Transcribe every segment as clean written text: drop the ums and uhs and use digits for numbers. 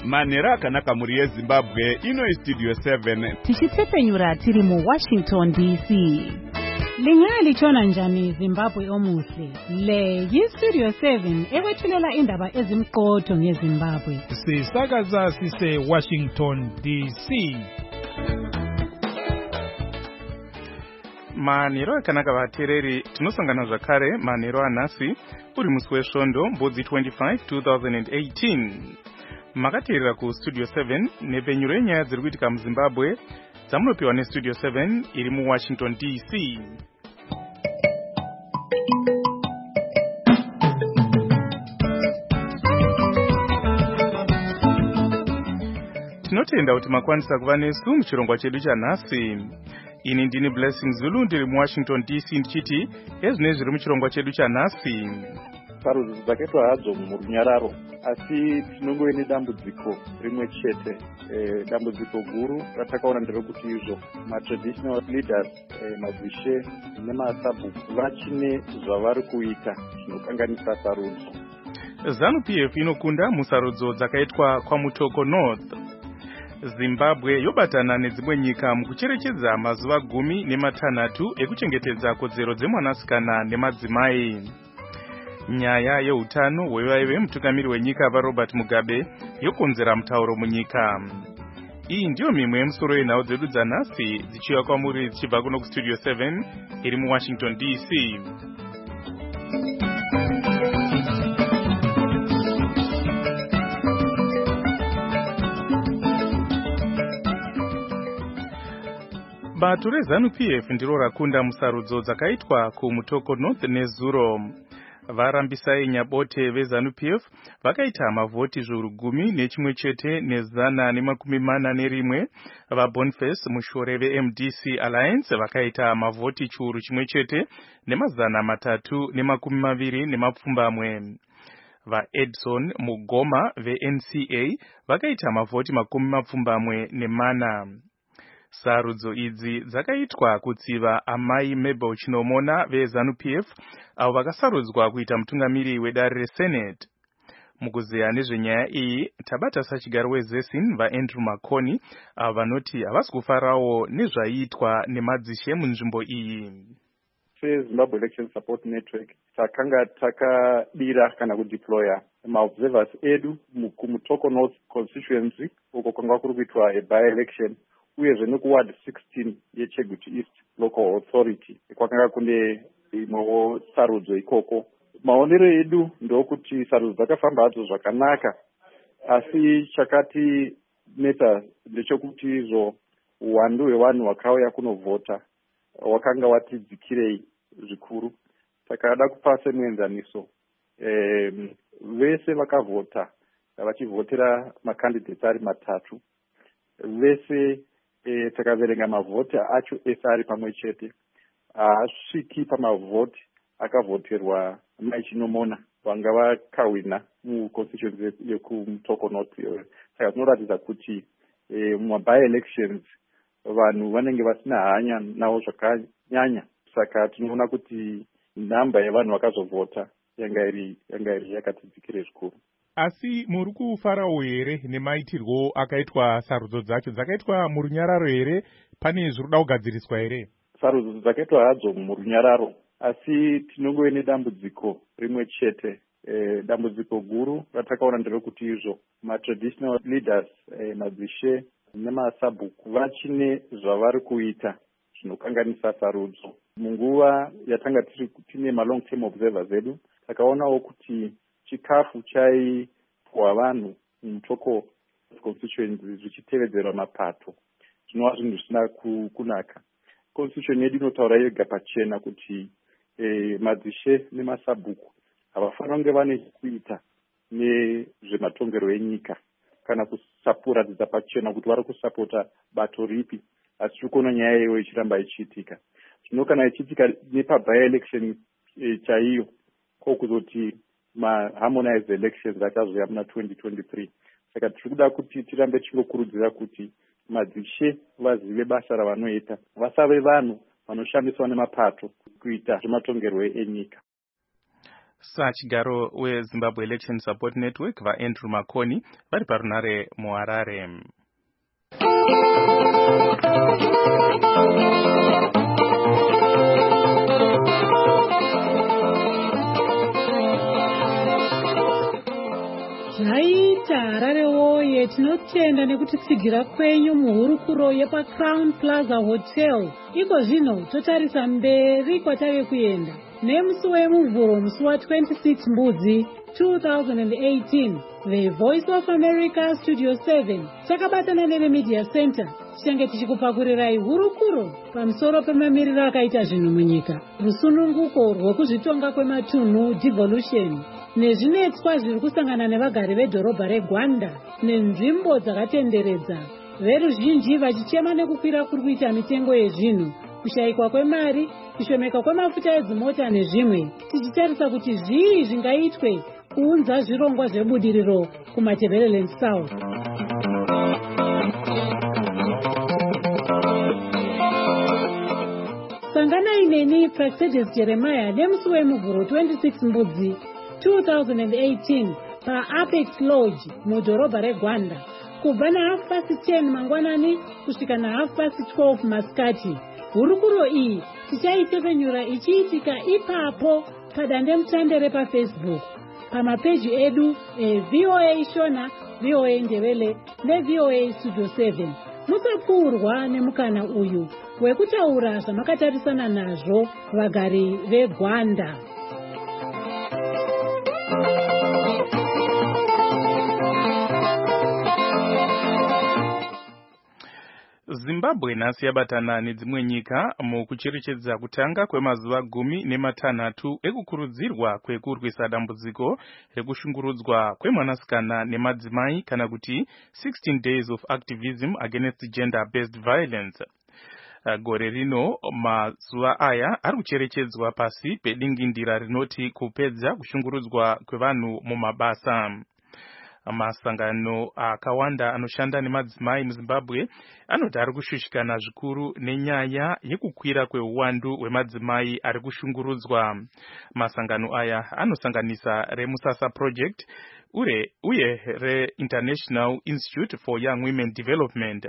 Manera akanaka muri yeZimbabwe ino Studio 7 tichitsepenyura tiri mu Washington DC. Lingalitshona njani Zimbabwe omuhle? Le yi-Studio 7 ekwethulela indaba ezimqotho ngeZimbabwe. Sisakaza sise Washington DC. Manero akanaka vateereri tinosangana zvakare manero anhasi uri musi wesvondo mbudzi 25 2018 makateerera kustudio 7 nepfenyuro yenyaya dziri kuitika muZimbabwe dzamunopiwa nestudio 7 iri muWashington DC. Tinotenda kuti makwanisa kuva nesu muchirongwa chedu chanhasi. Ini ndini Blessing Zulu ndiri muWashington DC ndichiti ezvinezvi zviri muchirongwa chedu chanhasi. Sarudzo dzakaitwa hadzo murunyararo, asi tinongove nedambudziko rimwe chete. Dambudziko guru ratakaona nderekuti izvo matraditional leaders, mabvishe nemasabhuku vachine zvavari kuita zvinokanganisa sarudzo. ZANU-PF inokunda musarudzo dzakaitwa kwaMutoko North. Zimbabwe yobatana nedzimwe nyika mukucherechedza mazuva 16 ekuchengetedza kodzero dzemwanasikana nemadzimai. Nyaya yeutano hwevaive mutungamiri wenyika vaRobert Mugabe yokonzera mutauro munyika. Iyi ndiyo mimwe yemusoro yenhau dzedu dzanhasi dzichiuya kwamuri dzichibva kuno kustudio 7 iri muWashington DC. Bato reZANU-PF ndiro rakunda musarudzo dzakaitwa kuMutoko North neZuro. Varambisai nyabote veZANU-PF vakaita mavhoti zviuru 11 ne141. VaBoniface Mushore veMDC Alliance vakaita mavhoti chiuru 1 ne320. VaEdson Mugoma veNCA vakaita mavhoti 40. Sarudzo idzi dzakaitwa kutsiva amai Mabel Chinomona veZANU-PF avo vakasarudzwa kuita mutungamiri wedare reSenate. Mukuzeya nezvenyaya iyi tabata sachigaro weZESIN vaAndrew Makoni avo vanoti havasi kufarawo nezvaiitwa nemadzishe munzvimbo iyi. SeZimbabwe Election Support Network takanga takadira kana kudeploya maobservers edu kuMutoko North constituency uko kwanga kuri kuitwa by-election uyezve nekuward 16 yeChegutu East Local Authority kwakanga kune imwewo sarudzo ikoko. Maonero edu ndokuti sarudzo dzakafamba hadzo zvakanaka, asi chakati neta ndechekuti izvo uwandu hwevanhu vakauya kunovhota wakanga watidzikirei zvikuru. Takada kupa semuenzaniso vese vakavhota vachivhotera makandidates ari 3 vese takaverenga mavhoti acho ese ari pamwe chete haasviki pamavhoti akavhoterwa mai Chinomona vanga vakawina muconstituency yekuMutoko North. Saka zvinoratidza kuti by-elections vanhu vanenge vasina hanya nawo zvakanyanya. Saka tinoona kuti namba yevanhu vakazovhota yanga iri yakatidzikire zvikuru. Asi muri kufarawo here nemaitirwo akaitwa sarudzo dzacho? Dzakaitwa murunyararo here? Pane zviroda kugadziriswa here? Sarudzo dzakaitwa hadzo murunyararo, asi tinongove nedambudziko rimwe chete. Dambudziko guru ratakaona nderekuti izvo matraditional leaders, madzishe nemasabhuku vachine zvavari kuita zvinokanganisa sarudzo. Munguva yatanga tine malong term observers edu takaonawo kuti chikafu chaipuwa vanhu muMutoko constituency zvichitevedzerwa mapato zvinova zvinhu zvisina kunaka. Constitution yedu inotaura yega pachena kuti madzishe nemasabhuku havafanira kunge vane kuita nezvematongero enyika kana kusapuratidza pachena kuti vari kusapota bato ripi, asi tiri kuona nyaya iyoyo ichiramba ichiitika. Zvino kana ichiitika nepa-by-election chaiyo kwokuzoti ma-harmonized elections achazoya muna 2023. Saka tiri kuda kuti tirambe tichingokurudzira kuti madzishe vazive basa ravanoita, vasave vanhu vanoshandiswa nemapato kuita zvematongerwo enyika. Sachigaro weZimbabwe Election Support Network vaAndrew Makoni vari parunare muHarare. Zvaita Harare woye, tinotenda nekutitsigira kwenyu muhurukuro yepaCrown Plaza Hotel. Iko zvino totarisa mberi kwatave kuenda nemusi wemuvhuro musi wa26 Mbudzi 2018. The Voice of America Studio 7 takabatana neveMedia Center tichange tichikupakurirai hurukuro pamusoro pemamiriro akaita zvinhu munyika, rusununguko rwekuzvitonga kwematunhu devolution, nezvinetswa zviri kusangana nevagari vedhorobha reGwanda nenzvimbo dzakatenderedza, veruzhinji vachichema nekukwira kuri kuita mitengo yezvinhu, kushayikwa kwemari, kushomeka kwemafuta edzimota nezvimwe, tichitarisa kuti zvii zvingaitwe kuunza zvirongwa zvebudiriro kumaTebeleland South. Sanganai neni Praxedes Jeremiah nemusi wemuvhuro 26 Mbudzi 2018 paApex Lodge mudhorobha reGwanda kubva na10:30 mangwanani kusvika na12:30 masikati. Hurukuro iyi tichaitepenyura ichiitika ipapo padandemutande repaFacebook, pamapeji edu VOA Shona, VOA Ndebele neVOA Studio 7. Musapfuurwa nemukana uyu wekutaura zvamakatarisana nazvo vagari veGwanda. Zimbabwe nhasi yabatana nedzimwe nyika mukucherechedza kutanga kwemazuva 16 ekukurudzirwa kwekurwisa dambudziko rekushungurudzwa kwemwanasikana nemadzimai kana kuti 16 days of activism against gender-based violence. Gore rino mazuva aya ari kucherechedzwa pasi pedingindira rinoti kupedza kushungurudzwa kwevanhu mumabasa. Masangano akawanda anoshanda nemadzimai muZimbabwe anoti ari kushushikana zvikuru nenyaya yekukwira kweuwandu hwemadzimai ari kushungurudzwa. Masangano aya anosanganisa reMusasa Project uye reInternational Institute for Young Women Development.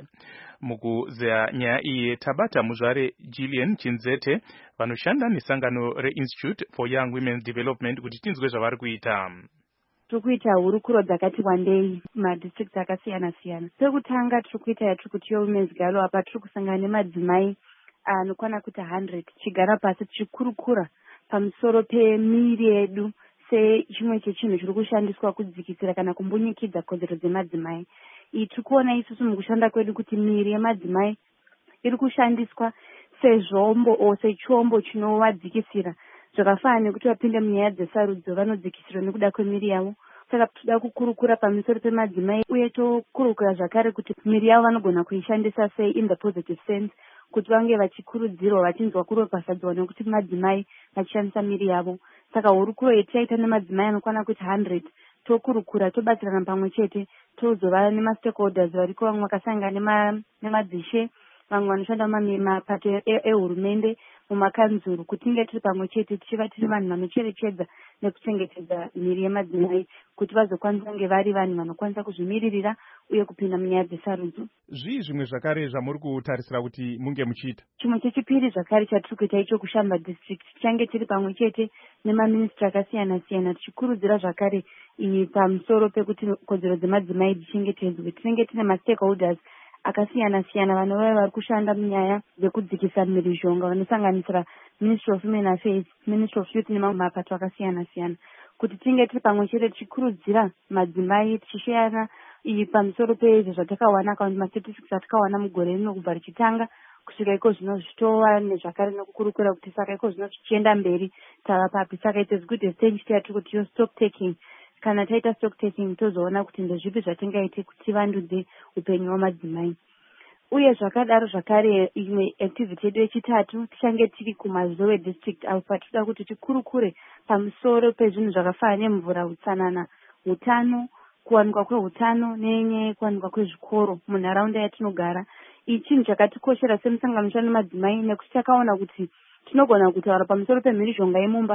Mukuzeya nyaya iyi tabata muzvare Gillian Chinzete vanoshanda nesangano reInstitute for Young Women Development kuti tinzwe zvavari kuita. Turikuita hurukuro dzakati wandei madistricts akasiyana siyana. Pekutanga turikuita yatrikuti Women's Gala apa turi kusangana nemadzimai anokwana kuti 100 tichigara pasi tichikurukura pamusoro pemiri yedu sechimwe chechinhu chiri kushandiswa kudzikisira kana kumbunyikidza kodzero dzemadzimai. Tirikuona isusu mukushanda kwedu kuti miri yemadzimai iri kushandiswa sezvombo o sechombo chinovadzikisira, zvakafanana nekuti vapinde munyaya dzesarudzo vanodzikisirwa nekuda kwemiri yavo. Saka toda kukurukura pamusoro pemadzimai uye tokurukura zvakare kuti miri yavo vanogona kuishandisa sei in the positive sense, kuti vange vachikurudzirwa vachinzwa kuropafadzwa nekuti madzimai vachishandisa miri yavo. Saka hurukuro yetichaita nemadzimai anokwana kuti 100 tokurukura tobatsirana pamwe chete, tozova nemastakeholders variko, vamwe vakasangana nemadzishe, vamwe vanoshanda mumapato ehurumende mumakanzuru, kuti tinge tiri pamwe chete tichiva tiri vanhu vanocherechedza nekuchengetedza miri yemadzimai kuti vazokwanisa kunge vari vanhu vanokwanisa kuzvimiririra uye kupinda munyaya dzesarudzo. Zvii zvimwe zvakare zvamuri kutarisira kuti munge muchiita? Chimwe chechipiri zvakare chatiri kuita icho kushamba district, tichange tiri pamwe chete nemaministri akasiyana siyana tichikurudzira zvakare pamusoro pekuti kodzero dzemadzimai dzichengetedzwe. Tinenge tine mastakeholders akasiyana siyana vanova vari kushanda munyaya dzekudzikisa mhirizhonga vanosanganisira Ministry of Women Affairs, Ministry of Youth nemamwe mapato akasiyana siyana, kuti tinge tiri pamwe chete tichikurudzira madzimai tichisheyana pamusoro pezvo zvatakawana kana mastatistics atakawana mugore rino kubva richitanga kusvika iko zvino zvichitova nezvakare nokukurukura kuti saka iko zvino zvichienda mberi tava papi. Saka it is good as stage tiyati kuti yo stock taking, kana taita stock taking tozoona kuti ndezvipi zvatingaite kuti vandudze upenyu hwamadzimai. Uye zvakadaro zvakare imwe activity yedu yechitatu tichange tiri kumazowe district apa toda kuti tikurukure pamusoro pezvinhu zvakafanana nemvura, utsanana, utano, kuwanikwa kwehutano nenyaya yekuwanikwa kwezvikoro munharaunda yatinogara. Ichi chinhu chakatikoshera semusangano wemadzimai nekuti takaona kuti tinogona kutaura pamusoro pemhirizhonga yemumba,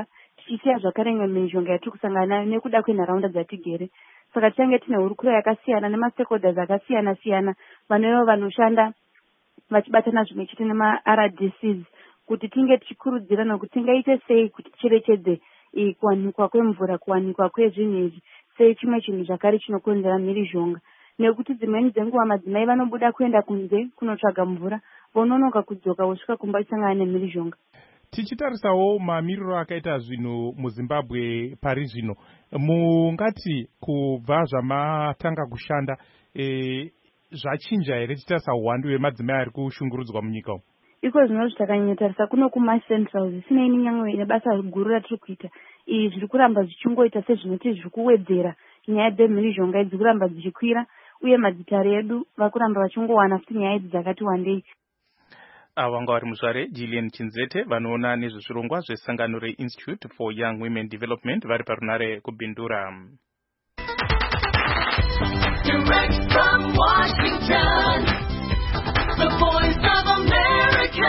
tichisiya zvakare imwe mishonga yatiri kusangana nayo nekuda kwenharaunda dzatigere. Saka tichange tine hurukuro yakasiyana nemastakeholders akasiyana siyana vanevo vanoshanda vachibatana zvimwe chete nemaRDCs kuti tinge tichikurudzirana kuti tingaite sei kuti ticherechedze kuwanikwa kwemvura, kuwanikwa kwezvinhu izvi sei chimwe chinhu zvakare chinokonzera mhirizhonga. Nekuti dzimweni dzenguva madzimai vanobuda kuenda kunze kunotsvaga mvura, vononoka kudzoka vosvika kumba isangana nemhirizhonga. Tichitarisawo mamiriro akaita zvinhu muZimbabwe pari zvino, mungati kubva zvamatanga kushanda zvachinja here tichitarisa uwandu hwemadzimai ari kushungurudzwa munyika umu? Iko zvino zvitakanyattarisa kuno kumacentrals zvisinei nenyangwe nebasa guru ratiri kuita, izvi zviri kuramba zvichingoita sezvinoti zviri kuwedzera nyaya dzemhirizhonga idzi kuramba dzichikwira, uye madzitare edu vakuramba vachingowana futi nyaya idzi dzakati wandei. Vanga vari muzvare Gillian Chinzete vanoona nezvezvirongwa zvesangano reInstitute for Young Women Development vari parunare kubhindura. Direct from Washington, the voice of America,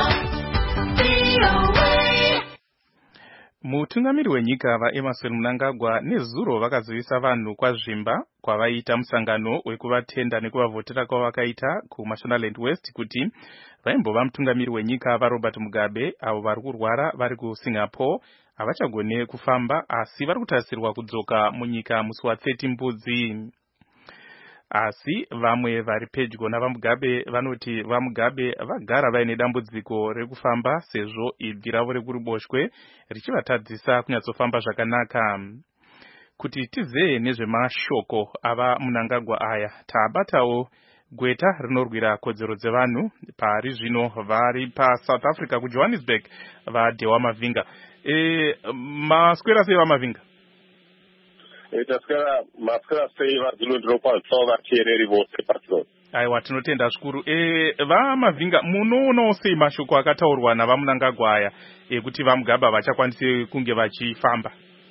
VOA. Mutungamiri wenyika vaEmerson Mnangagwa nezuro vakazivisa vanhu kwazvimba kwavaita musangano wekuvatenda nekuvavhotera kwavakaita kuMashonaland West kuti vaimbova mutungamiri wenyika vaRobert Mugabe avo vari kurwara vari kuSingapore havachagone kufamba asi vari kutarisirwa kudzoka munyika musi wa30 Mbudzi. Asi vamwe vari pedyo navaMugabe vanoti vaMugabe vagara vaine dambudziko rekufamba sezvo ibvi ravo rekuruboshwe richivatadzisa kunyatsofamba zvakanaka. Kuti tizee nezvemashoko ava Mnangagwa aya, tabatawo gweta rinorwira kodzero dzevanhu pari zvino vari paSouth Africa kuJohannesburg vaDewa Mavinga. Maswera sei vaMavinga? Maswera sei vadzinondiro kwazvo vateereri vose pasoro. Aiwa, tinotenda zvikuru. VaMavinga, munoonawo sei mashoko akataurwa navaMnangagwa aya ekuti vaMugabe vachakwanisi kunge vachifamba?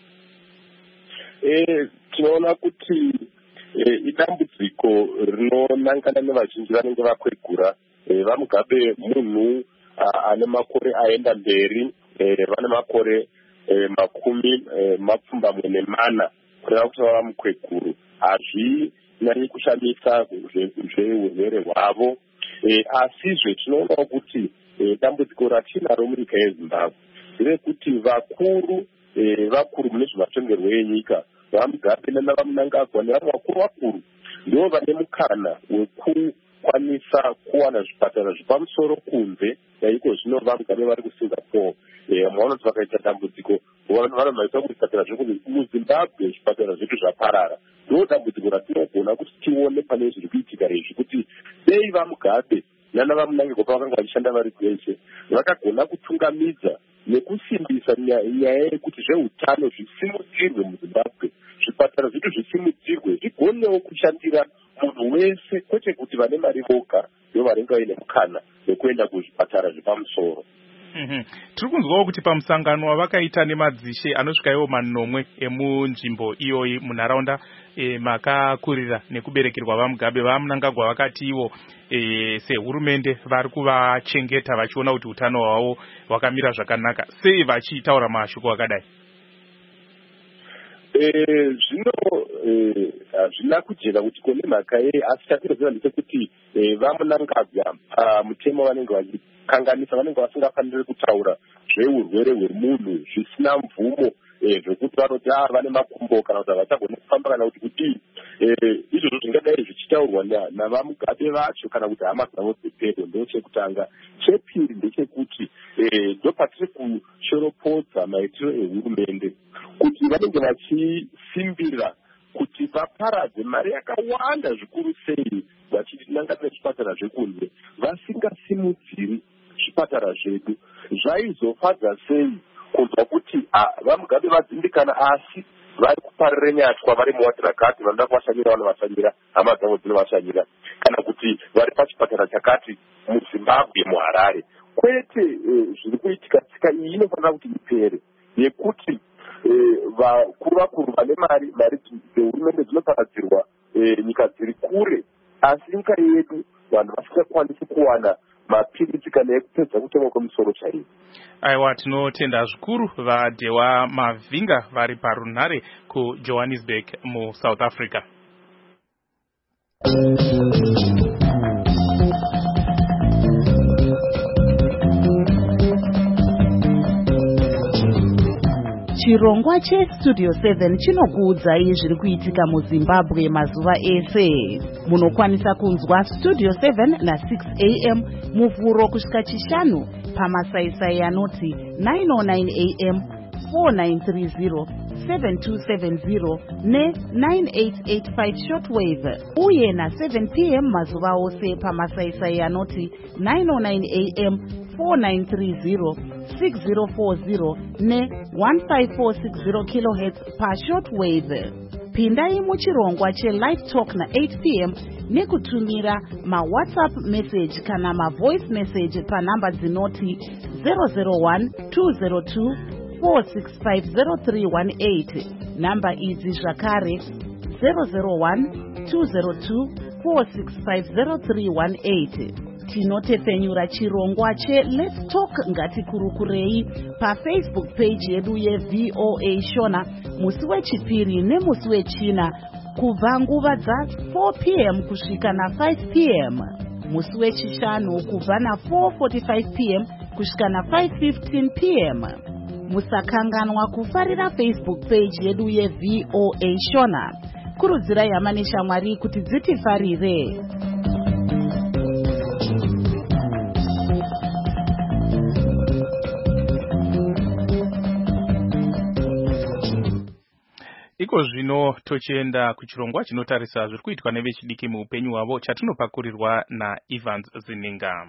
Tinoona kuti idambudziko rinonangana nevazhinji vanenge vakwegura. vaMugabe munhu ane makore aenda mberi, vane makore makumi mapfumbamwe nemana kureva kuti vava mukweguru. Hazvinyanyi kushamisa zveurwere hwavo, asizve tinoonawo kuti dambudziko ratinaro munyika yeZimbabwe nderekuti vakuru mune zvematongerwo enyika, vaMugabe navaMnangagwa nevamwe vakuru ndivo vane mukana wekukwanisa kuwana zvipatara zvepamusoro kunze. Iko zvino vaMugabe vari kuSingapore, mavanoti vakaita dambudziko vanomhanyisa kuti zvipatara zvekunze muZimbabwe zvipatara zvedu zvaparara. Ndo dambudziko ratinogona kuti tione pane zviri kuitika izvi, kuti dei vaMugabe navaMnangagwa pavakanga vachishanda vari kwese vakagona kutungamidza nekusimbisa nyaya yekuti zveutano zvisimudzirwe muZimbabwe, zvipatara zvedu zvisimudzirwe, zvigonewo kushandira munhu wese, kwete kuti vane mari voga ndo varenga vaine mukana wekuenda kuzvipatara zvepamusoro. Tiri kunzwawo kuti pamusangano wavakaita nemadzishe anosvika iwo manomwe emunzvimbo iyoyi munharaunda makakurira nekuberekerwa vaMugabe, vaMnangagwa vakati ivo sehurumende vari kuvachengeta vachiona kuti utano hwavo hwakamira zvakanaka. Sei vachitaura mashoko akadai? Zvino hazvina kujera kuti kune mhaka asi chatinoziva ndechekuti vaMnangagwa mutemo vanenge vachikanganisa, vanenge vasingafaniri kutaura zveurwere hwemunhu zvisina mvumo, zvokuti vanoti vane makumbo kana kuti havachagone kufamba kana kuti kudii. Izvozvo zvingadai zvichitaurwa navaMugabe vacho kana kuti hama dzavo dzepedo. Ndo chekutanga. Chepiri ndechekuti ndo patiri kushoropodza maitiro ehurumende kuti vanenge vachisimbira kuti vaparadze mari yakawanda zvikuru sei vachinangana nezvipatara zvekunze, vasingasimudziri zvipatara zvedu. Zvaizofadza sei kunzwa kuti vaMugabe vadzimbikana asi vari kuparira nyatwa, vari muwadhirakati, vanoda kuvashanyira vanovashanyira, hama dzavo dzinovashanyira, kana kuti vari pachipatara chakati muZimbabwe muHarare. Kwete zviri kuitika tsika iyi inofanira kuti ipere, yekuti vakuru vane mari dzehurumende dzinoparadzirwa nyika dziri kure, asi nyika yedu vanhu vasingakwanisi kuwana mapiritsi kana ekupedza kutemwa kwemusoro chaiwo. Aiwa, tinotenda zvikuru vaDhewa Mavhinga vari parunhare kuJohannesburg muSouth Africa. Chirongwa cheStudio 7 chinokuudzai zviri kuitika muZimbabwe mazuva ese. Munokwanisa kunzwa Studio 7 na6 am muvhuro kusvika chishanu pamasaisai anoti 909 am, 4930, 7270 ne9885 shortwave, uye na7 pm mazuva ose pamasaisai anoti 909 am, 4930, 6040 ne15460 kHz pashortwave. Pindai muchirongwa chelive talk na8 pm nekutumira mawhatsapp message kana mavoice message panhamba dzinoti 001 202 4650318. Namba idzi zvakare 001 202 4650318. Tinotepfenyura chirongwa cheLet's Talk ngatikurukurei paFacebook page yedu yeVOA Shona musi wechipiri nemusi wechina kubva nguva dza4 pm kusvika na5 pm, musi wechishanu kubva na4:45 pm kusvika na5:15 pm. Musakanganwa kufarira Facebook page yedu yeVOA Shona. Kurudzirai hama neshamwari kuti dzitifarire. Iko zvino tochienda kuchirongwa chinotarisa zviri kuitwa nevechidiki muupenyu hwavo chatinopakurirwa naEvans Zininga.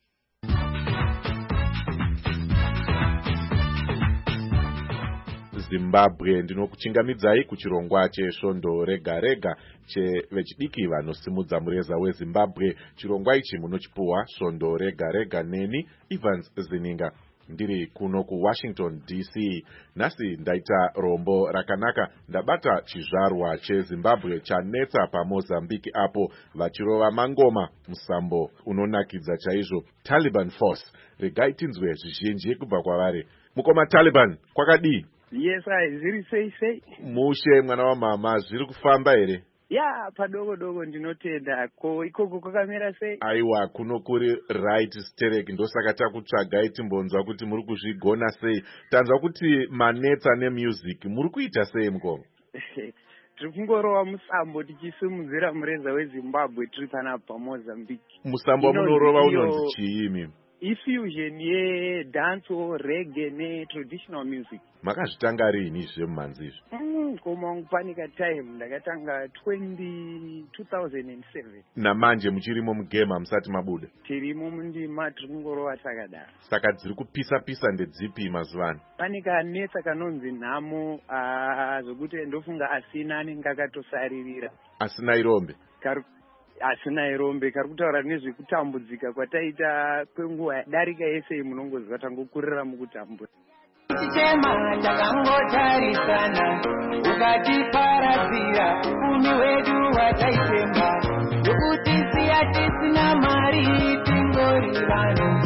Zimbabwe ndinokuchingamidzai kuchirongwa chesvondo rega rega chevechidiki vanosimudza mureza weZimbabwe. Chirongwa ichi munochipuwa svondo rega rega neni Evans Zininga. Ndiri kuno kuWashington DC. Nhasi ndaita rombo rakanaka, ndabata chizvarwa cheZimbabwe chanetsa paMozambique apo vachirova mangoma musambo unonakidza chaizvo. Taliban Force, regai tinzwe zvizhinji kubva kwavari. Mukoma Taliban, kwakadii? Yes, zviri sei. Mushe mwana wamama, zviri kufamba here? Ya, padogo ndinotenda. Ko ikoko kwakamira sei? Aiwa, kuno kuri right sterek, ndosaka takutsvagai timbonzwa kuti muri kuzvigona sei. Tanzwa kuti manetsa nemusic muri kuita sei mukoma? Tiri kungorova musambo tichisimudzira mureza weZimbabwe tiri pana paMozambique. Musambo munorova unonzi chii? Ifusion yedance, reggae netraditional music. Makazvitanga rini zvemumhanzi izvi? Koma panika time ndakatanga 2007. Namanje muchirimo mugame hamusati mabuda? Tirimo mundima tiri kungorova takadaro. Saka dziri kupisa ndedzipi mazuvano? Panika netsa kanonzi nhamo, zvokuti ndofunga asina anenge akatosaririra. Asina irombe? Asina irombe, kari kutaura nezvekutambudzika kwataita kwenguva yadarika yese munongoziva tangokurira mukutambura. Chema takangotarisana ukatiparadzira umi wedu wataitemba ndokutisiya tisina mari tingori vanhu.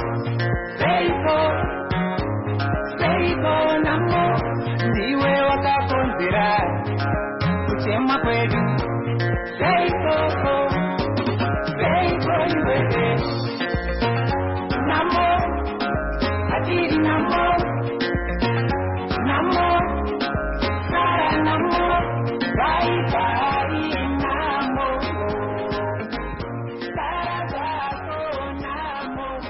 Seiko namo ndiwe wakakonzera kuchema kwedu. Seiko iwewe namo atiri namo sara namo vai namo sara zako namo.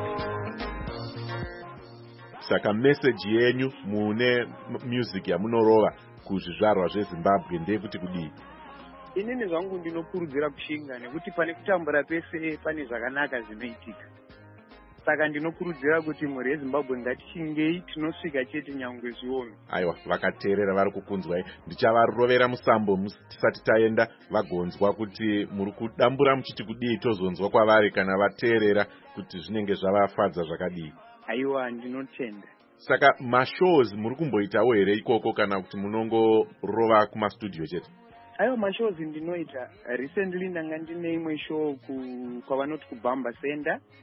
Saka message yenyu mune music yamunorova kuzvizvarwa zveZimbabwe ndeyekuti kudii? Inini zvangu ndinokurudzira kushinga nekuti pane kutambura pese pane zvakanaka zvinoitika. Saka ndinokurudzira kuti mhuri yeZimbabwe ngatichingei tinosvika chete nyangwe zviome. Aiwa, vakateerera vari kukunzwai. Ndichavarovera musambo tisati taenda vagonzwa kuti muri kudambura muchiti kudii, tozonzwa kwavari kana vateerera kuti zvinenge zvavafadza zvakadii. Aiwa, ndinotenda. Saka mashows muri kumboitawo here ikoko kana kuti munongorova kumastudio chete? Aiwa, mashows ndinoita. Recently ndanga ndine imwe show kwavanoti kuBamba Center.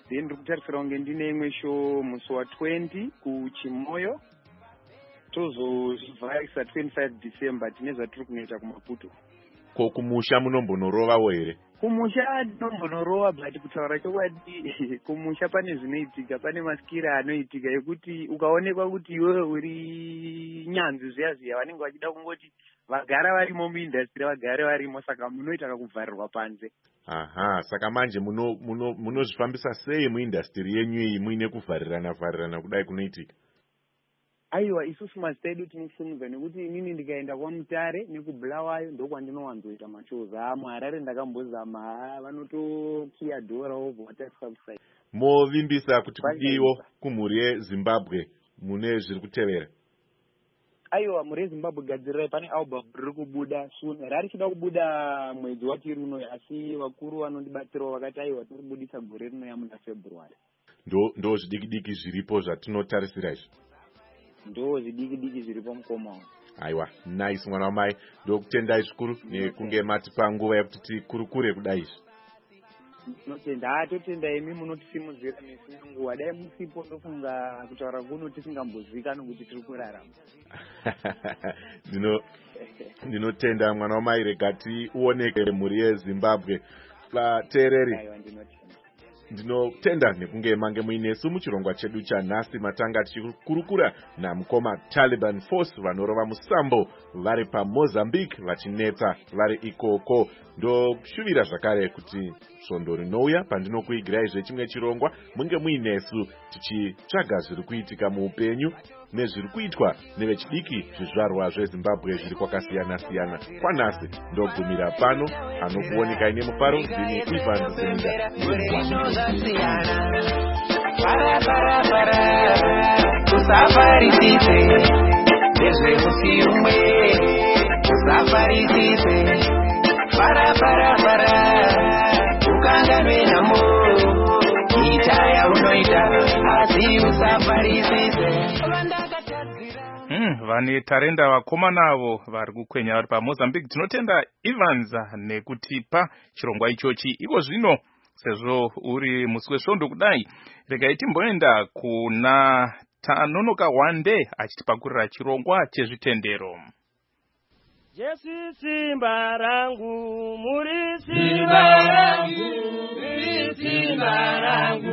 then ndiri kutarisira kunge ndine imwe show musi wa20 kuchimoyo, tozozvivharisa 25 December tine zvatiri kunoita kumaputo. Ko kumusha munombonorovawo here? Kumusha ndinombonorova, but kutaura chokwadi kumusha pane zvinoitika, pane maskira anoitika ekuti ukaonekwa kuti iwewe uri nyanzvi zviya vanenge vachida kungoti vagara varimo muindastry vagare varimo, saka munoita kakuvharirwa panze. Aha, saka manje munozvifambisa sei muindastry yenyu iyi muine kuvharirana kudai kunoitika? Aiwa, isusu masitedu tinosimudza nekuti inini ndikaenda kwaMutare nekubulawayo ndokwandinowanzoita mashows. muHarare ndakambozama, vanotokiya dhora wobva watarisa kusaida. Movimbisa kuti kudiwo kumhuri yeZimbabwe mune zviri kutevera? Aiwa, mhuri yeZimbabwe gadzirirai, pane album riri kubuda soon. Rarichida kubuda mwedzi watiri uno, asi vakuru vanondibatsirawo vakati aiwa tiribudisa gore rino muna February. Ndo zvidiki zviripo zvatinotarisira izvi? Ndo zvidiki zviripo mukoma. Aiwa, nice mwana wamai. Ndokutendai zvikuru nekunge mati panguva yekuti tikurukure kudai izvi. Notenda, totenda imi munotisimudzira misina nguva. Dai musipo ndofunga kutaura kuno tisingambozivikani kuti tiri kurarama. Ndinotenda mwana wamai, rega tioneke mhuri yeZimbabwe. Vateereri, ndinotenda nekunge mange muinesu muchirongwa chedu chanhasi, matanga tichikurukura namukoma Taliban Force vanorova musambo vari paMozambique vachinetsa vari ikoko. Ndoshuvira zvakare kuti svondo rinouya pandinokuigirai zvechimwe chirongwa munge muinesu tichitsvaga zviri kuitika muupenyu nezviri kuitwa nevechidiki zvizvarwa zveZimbabwe zviri kwakasiyana-siyana. Kwanhasi ndogumira pano, anokuoneka ine mufaro ndini Ivan Zinda. Ukanganwe namo itaya unoita asi usafarisise. Vane tarenda vakomana avo vari kukwenya vari paMozambique. Tinotenda Evans nekutipa chirongwa ichochi. Iko zvino sezvo uri musi wesvondo kudai, regai timboenda kuna Tanonoka Wande achitipakurira chirongwa chezvitendero. Jesu simba rangu, muri simba rangu, muri simba rangu,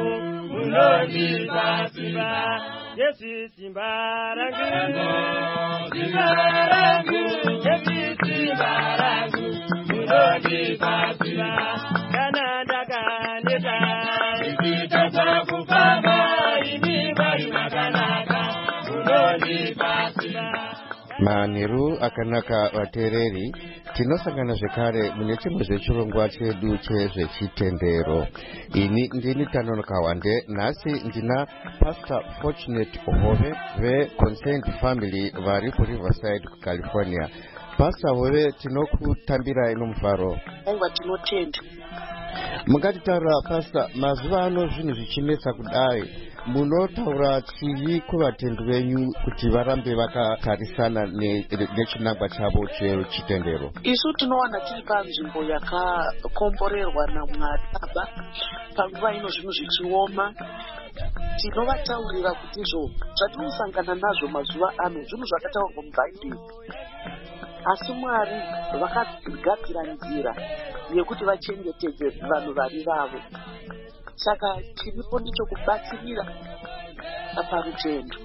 munondipa simba. Jesu simba rangu, simba rangu, Jesu simba rangu, munondipa simba. Kana ndakaneta, ikitasa kupamba, imimba imakanaka, munondipa simba. Manheru akanaka vateereri, tinosangana zvekare mune chimwe zvechirongwa chedu chezvechitendero. Ini ndini Tanonoka Wande. Nhasi ndina Pastor Fortunate Hove veConsent Family vari kuRiverside kuCalifornia. Pastor Hove, tinokutambirai nomufaro. Aiwa, tinotenda. Mungatitarira Pastor, mazuva ano zvinhu zvichinetsa kudai, munotaura chii kuvatendi venyu kuti varambe vakatarisana nechinangwa chavo chechitendero? Isu tinowana tiri panzvimbo yakakomborerwa naMwari Baba. Panguva ino zvinhu zvichioma, tinovataurira kuti izvo zvatinosangana nazvo mazuva ano zvinhu zvakataurwa mubhaibheri, asi Mwari vakagadzira nzira yekuti vachengetedze vanhu vari vavo. Saka chiripo ndichokubatsirira parutendo.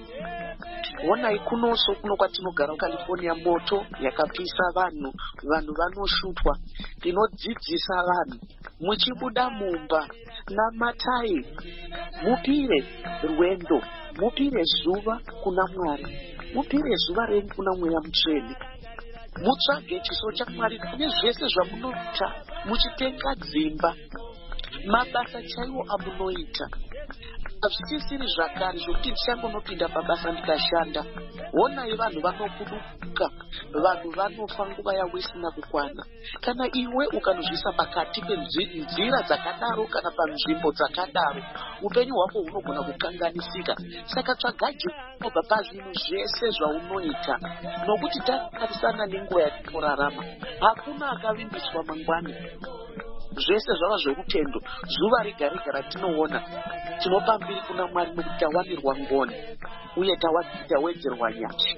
Onai kunoso kuno kwatinogara California, moto yakapisa vanhu vanoshutwa. Tinodzidzisa vanhu, muchibuda mumba namatai, mupire rwendo, mupire zuva kuna Mwari, mupire zuva renyu kuna Mweya Mutsvene. Mutsvage chiso chaMwari kune zvese zvamunoita, muchitenga dzimba, mabasa chaiwo amunoita. Hazvisisiri zvakare zvokuti ndichangonopinda pabasa ndikashanda. Onai vanhu vanokuduka, vanhu vanofa nguva yavo isina kukwana. Kana iwe ukanozvisa pakati penzira dzakadaro kana panzvimbo dzakadaro, upenyu hwako hunogona kukanganisika. Saka tsvaga Jehovha pazvinhu zvese zvaunoita, nokuti tatarisana nenguva yatinorarama. Hakuna akavimbiswa mangwani. zvese zvava zverutendo. Zuva rega rega ratinoona tinopa mbiri kuna Mwari nokuti tawanirwa ngoni uye tawedzerwa nyasha.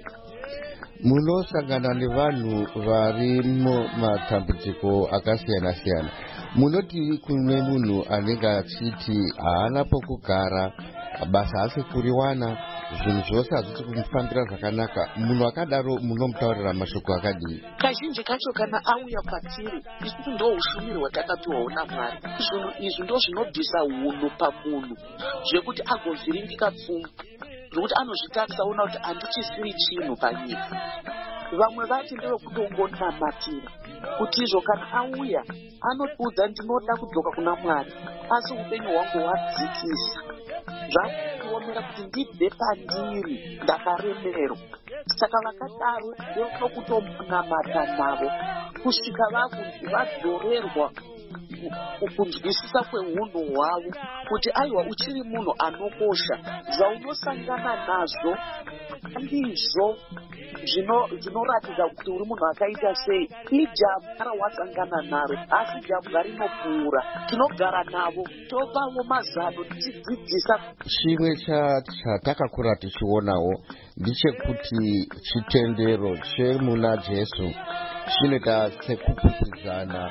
Munosangana nevanhu vari mumatambudziko akasiyana-siyana. Munoti kune munhu anenge achiti haana pokugara, basa hasi kuriwana, zvinhu zvose hazvisi kumufambira zvakanaka. Munhu akadaro munomutaurira mashoko akadii? Kazhinji kacho kana auya kwatiri, isusu ndo ushumiri hwatakapiwawo naMwari. Zvinhu izvi ndo zvinobvisa hunhu pamunhu zvekuti agovhiringika pfungwa, zvokuti anozvitarisa ona kuti handichisiri chinhu panyika. Vamwe vati ndevekutongonamatira kuti izvo kana auya anotiudza ndinoda kudzoka kuna Mwari, asi upenyu hwangu hwadzikisa, zvakuomera kuti ndibve pandiri, ndakaremerwa. Saka vakadaro ndokutonamata navo kusvika vakunzi vadzorerwa kunzwisisa kweunhu hwavo kuti aiwa uchiri munhu anokosha. Zvaunosangana nazvo ndizvo zvinoratidza kuti uri munhu akaita sei. Ijambo rawasangana naro, asi jambo rinopfuura. Tinogara navo topavo mazano tichidzidzisa. Chimwe chatakakura tichionawo ndechekuti chitendero chemuna Jesu chinoita sekupikisana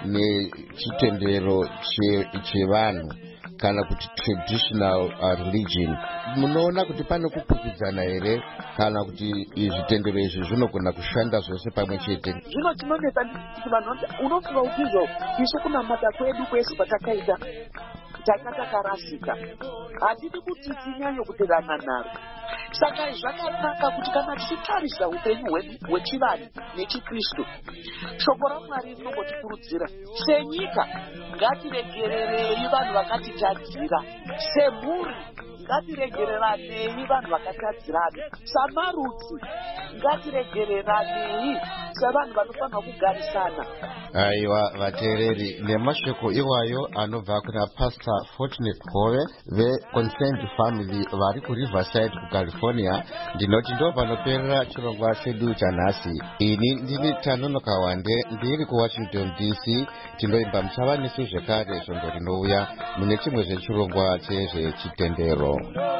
nechitendero chevanhu kana kuti traditional religion. Munoona kuti pane kupikisana here kana kuti zvitendero izvi zvinogona kushanda zvose pamwe chete? Zvino tinonetsa kuti vanhu unofunga kuti izvo isu kunamata kwedu kwese kwatakaita takakarasika, hatidi kuti tinyanye kuterana naro. Saka zvakanaka kuti kana tichitarisa upenyu hwechivanhu nechikristu, shoko raMwari rinongotikurudzira senyika ngatiregererei vanhu vakatitadzira, semhuri ngatiregereranei vanhu vakatadzirana, samarudzi ngatiregereranei sevanhu vanofanira kugarisana. Aiwa vateereri, nemashoko iwayo anobva kuna Pastor Fortunate Hove veConsent Family vari kuRiverside kuCalifornia. Ndinoti ndo panoperera chirongwa chedu chanhasi. Ini ndini Tanonoka Wande, ndiri kuWashington DC. Tinoimba muchava nesu zvekare svondo rinouya mune chimwe zvechirongwa chezvechitendero.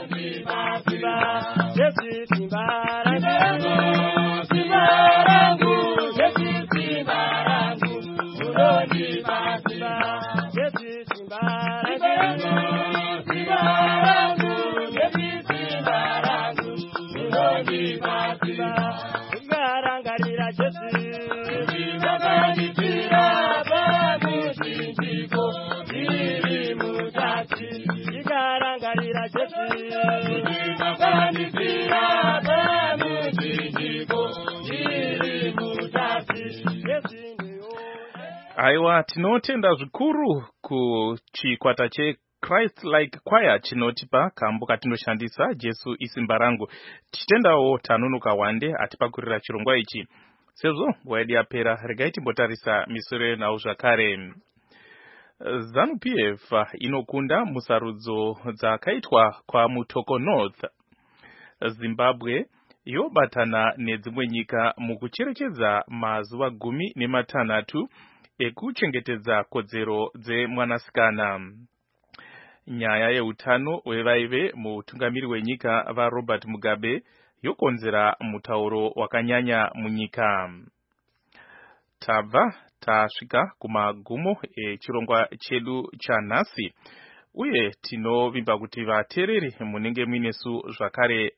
Aiwa, tinotenda zvikuru kuchikwata Christ Like Choir chinotipa kambo katinoshandisa Jesu isimba rangu. Tichitendawo Tanonoka Wande atipakurira chirongwa ichi. Sezvo nguva yedu yapera, regai timbotarisa misoro nawo zvakare. ZANU-PF inokunda musarudzo dzakaitwa kwaMutoko North. Zimbabwe yobatana nedzimwe nyika mukucherechedza mazuva 16 ekuchengetedza kodzero dzemwanasikana. Nyaya yeutano hwevaive mutungamiri wenyika vaRobert Mugabe yokonzera mutauro wakanyanya munyika. Tabva tasvika kumagumo echirongwa chedu chanhasi, uye tinovimba kuti vateereri munenge muinesu zvakare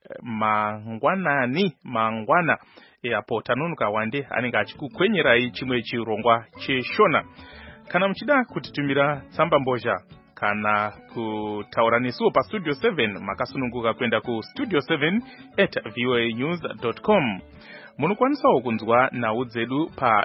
mangwana apo Tanonoka Wande anenge achikukwenyerai chimwe chirongwa cheshona. Kana muchida kutitumira tsamba mbozha kana kutaura nesuwo pastudio 7, makasununguka kuenda kustudio 7@voanews.com. Munokwanisawo kunzwa nhau dzedu pa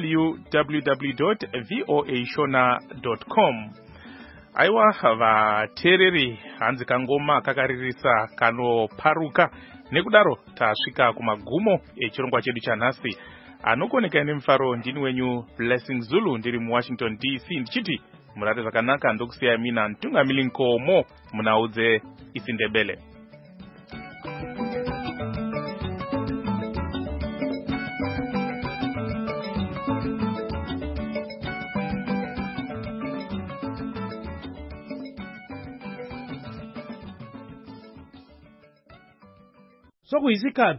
www.voashona.com. Aiwa vateereri, hanzi kangoma kakaririsa kanoparuka. Nekudaro tasvika kumagumo echirongwa chedu chanhasi. Anokoneka nemufaro ndini wenyu Blessing Zulu, ndiri muWashington DC, ndichiti murate zvakanaka, ndokusiya mina Ntungamili Nkomo munhau dzeIsiNdebele. sokuyisikhathi